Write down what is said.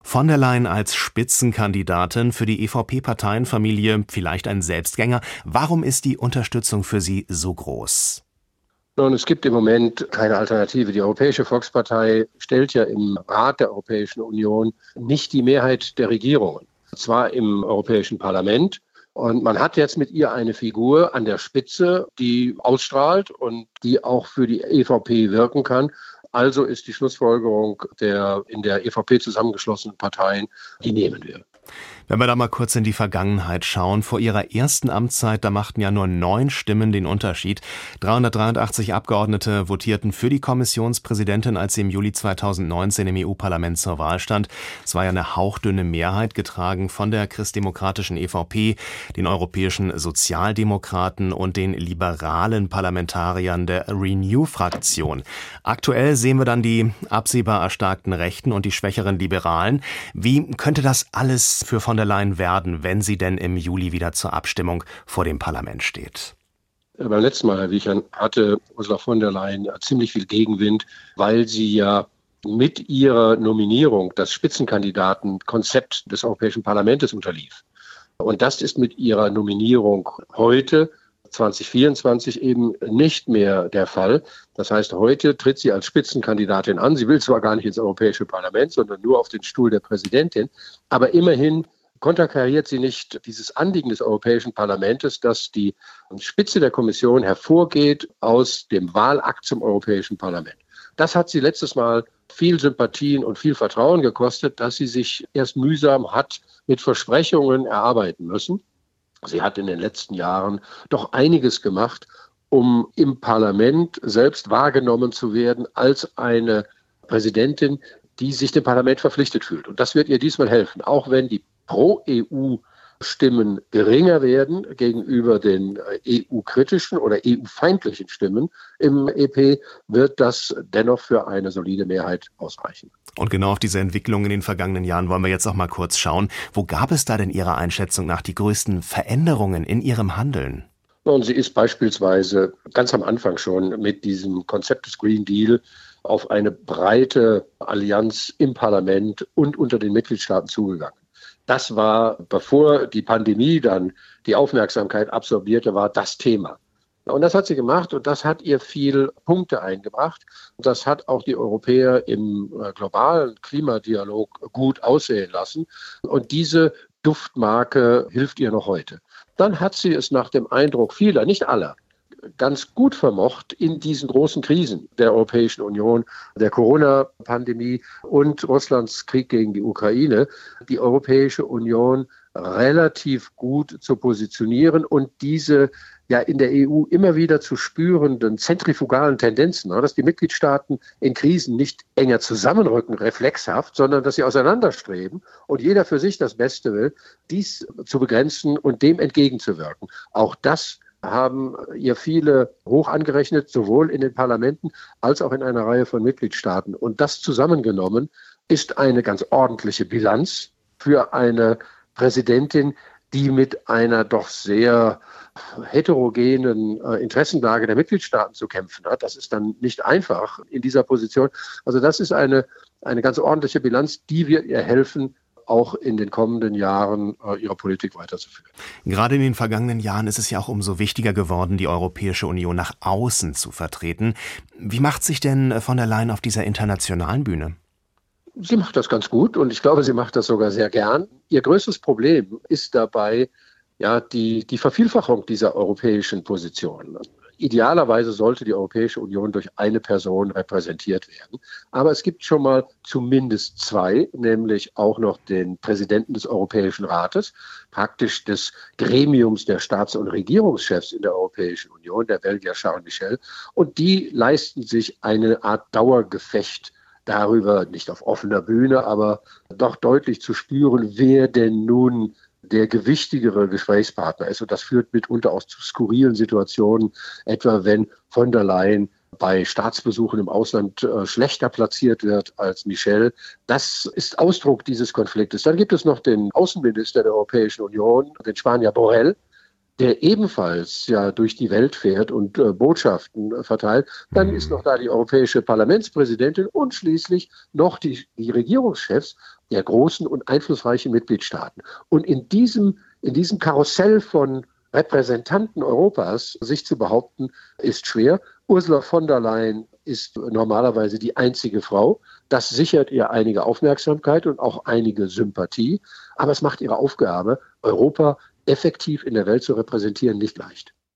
Von der Leyen als Spitzenkandidatin für die EVP-Parteienfamilie vielleicht ein Selbstgänger. Warum ist die Unterstützung für sie so groß? Nun, es gibt im Moment keine Alternative. Die Europäische Volkspartei stellt ja im Rat der Europäischen Union nicht die Mehrheit der Regierungen. Zwar im Europäischen Parlament. Und man hat jetzt mit ihr eine Figur an der Spitze, die ausstrahlt und die auch für die EVP wirken kann. Also ist die Schlussfolgerung der in der EVP zusammengeschlossenen Parteien, die nehmen wir. Wenn wir da mal kurz in die Vergangenheit schauen, vor ihrer ersten Amtszeit, da machten ja nur 9 Stimmen den Unterschied. 383 Abgeordnete votierten für die Kommissionspräsidentin, als sie im Juli 2019 im EU-Parlament zur Wahl stand. Es war ja eine hauchdünne Mehrheit, getragen von der christdemokratischen EVP, den europäischen Sozialdemokraten und den liberalen Parlamentariern der Renew-Fraktion. Aktuell sehen wir dann die absehbar erstarkten Rechten und die schwächeren Liberalen. Wie könnte das alles für von der Leyen werden, wenn sie denn im Juli wieder zur Abstimmung vor dem Parlament steht? Beim letzten Mal, Herr Wiechern, hatte Ursula von der Leyen ziemlich viel Gegenwind, weil sie ja mit ihrer Nominierung das Spitzenkandidatenkonzept des Europäischen Parlaments unterlief. Und das ist mit ihrer Nominierung heute 2024 eben nicht mehr der Fall. Das heißt, heute tritt sie als Spitzenkandidatin an. Sie will zwar gar nicht ins Europäische Parlament, sondern nur auf den Stuhl der Präsidentin. Aber immerhin konterkariert sie nicht dieses Anliegen des Europäischen Parlaments, dass die Spitze der Kommission hervorgeht aus dem Wahlakt zum Europäischen Parlament. Das hat sie letztes Mal viel Sympathien und viel Vertrauen gekostet, dass sie sich erst mühsam hat mit Versprechungen erarbeiten müssen. Sie hat in den letzten Jahren doch einiges gemacht, um im Parlament selbst wahrgenommen zu werden als eine Präsidentin, die sich dem Parlament verpflichtet fühlt. Und das wird ihr diesmal helfen, auch wenn die Pro-EU-Stimmen geringer werden gegenüber den EU-kritischen oder EU-feindlichen Stimmen im EP, wird das dennoch für eine solide Mehrheit ausreichen. Und genau auf diese Entwicklung in den vergangenen Jahren wollen wir jetzt auch mal kurz schauen. Wo gab es da denn Ihrer Einschätzung nach die größten Veränderungen in Ihrem Handeln? Und sie ist beispielsweise ganz am Anfang schon mit diesem Konzept des Green Deal auf eine breite Allianz im Parlament und unter den Mitgliedstaaten zugegangen. Das war, bevor die Pandemie dann die Aufmerksamkeit absorbierte, war das Thema. Und das hat sie gemacht und das hat ihr viel Punkte eingebracht. Und das hat auch die Europäer im globalen Klimadialog gut aussehen lassen. Und diese Duftmarke hilft ihr noch heute. Dann hat sie es nach dem Eindruck vieler, nicht aller, ganz gut vermocht, in diesen großen Krisen der Europäischen Union, der Corona-Pandemie und Russlands Krieg gegen die Ukraine, die Europäische Union relativ gut zu positionieren und diese ja in der EU immer wieder zu spürenden zentrifugalen Tendenzen, dass die Mitgliedstaaten in Krisen nicht enger zusammenrücken, reflexhaft, sondern dass sie auseinanderstreben und jeder für sich das Beste will, dies zu begrenzen und dem entgegenzuwirken. Auch das haben ihr viele hoch angerechnet, sowohl in den Parlamenten als auch in einer Reihe von Mitgliedstaaten. Und das zusammengenommen ist eine ganz ordentliche Bilanz für eine Präsidentin, die mit einer doch sehr heterogenen Interessenlage der Mitgliedstaaten zu kämpfen hat. Das ist dann nicht einfach in dieser Position. Also das ist eine ganz ordentliche Bilanz, die wird ihr helfen, auch in den kommenden Jahren ihre Politik weiterzuführen. Gerade in den vergangenen Jahren ist es ja auch umso wichtiger geworden, die Europäische Union nach außen zu vertreten. Wie macht sich denn von der Leyen auf dieser internationalen Bühne? Sie macht das ganz gut und ich glaube, sie macht das sogar sehr gern. Ihr größtes Problem ist dabei ja die Vervielfachung dieser europäischen Position. Idealerweise sollte die Europäische Union durch eine Person repräsentiert werden. Aber es gibt schon mal zumindest 2, nämlich auch noch den Präsidenten des Europäischen Rates, praktisch des Gremiums der Staats- und Regierungschefs in der Europäischen Union, der Belgier Charles Michel. Und die leisten sich eine Art Dauergefecht darüber, nicht auf offener Bühne, aber doch deutlich zu spüren, wer denn nun der gewichtigere Gesprächspartner ist. Und das führt mitunter auch zu skurrilen Situationen, etwa wenn von der Leyen bei Staatsbesuchen im Ausland schlechter platziert wird als Michel. Das ist Ausdruck dieses Konfliktes. Dann gibt es noch den Außenminister der Europäischen Union, den Spanier Borrell, der ebenfalls ja durch die Welt fährt und Botschaften verteilt. Dann ist noch da die europäische Parlamentspräsidentin und schließlich noch die Regierungschefs der großen und einflussreichen Mitgliedstaaten. Und in diesem Karussell von Repräsentanten Europas sich zu behaupten, ist schwer. Ursula von der Leyen ist normalerweise die einzige Frau. Das sichert ihr einige Aufmerksamkeit und auch einige Sympathie. Aber es macht ihre Aufgabe, Europa effektiv in der Welt zu repräsentieren, nicht leicht.